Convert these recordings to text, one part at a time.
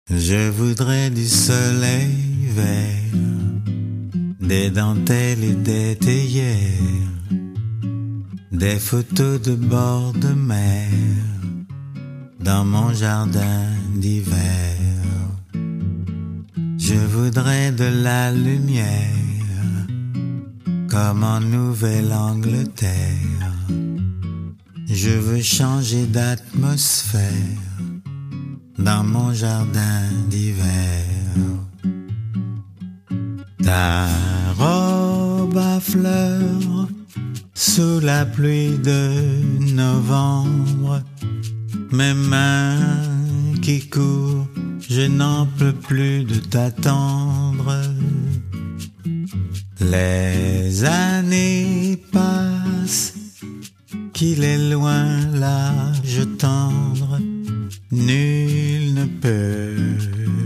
Je voudrais du soleil vert, des dentelles et des théières, des photos de bord de mer dans mon jardin d'hiver. Je voudrais de la lumière comme en Nouvelle-Angleterre. Je veux changer d'atmosphère dans mon jardin d'hiver. Ta robe à fleurs sous la pluie de novembre, mes mains qui courent, je n'en peux plus de t'attendre. Les années passent, qu'il est loin l'âge tendre, nul ne peut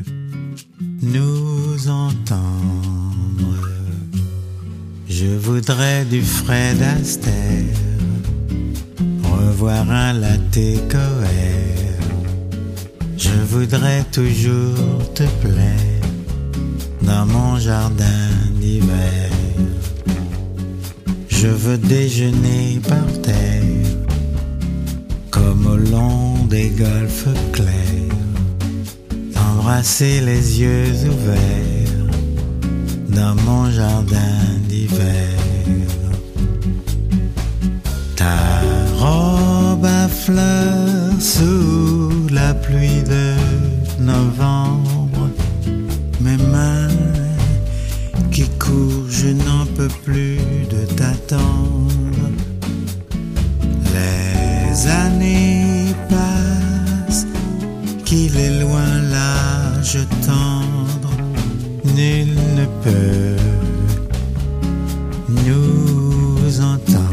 nous entendre. Je voudrais du Fred Astaire, revoir un latte Coère. Je voudrais toujours te plaire dans mon jardin d'hiver. Je veux déjeuner par terre comme au long des golfes clairs, t'embrasser les yeux ouverts dans mon jardin d'hiver. Ta robe à fleurs sous la pluie de novembre, mes mains qui courent, je n'en peux plus de t'attendre. Les années passent, qu'il est loin l'âge tendre, nul ne peut nous entendre.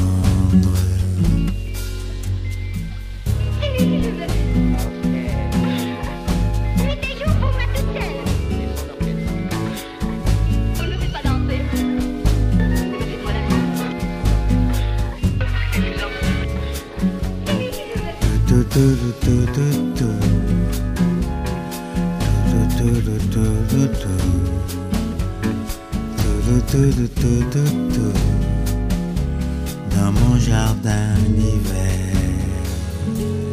Dans mon jardin d'hiver.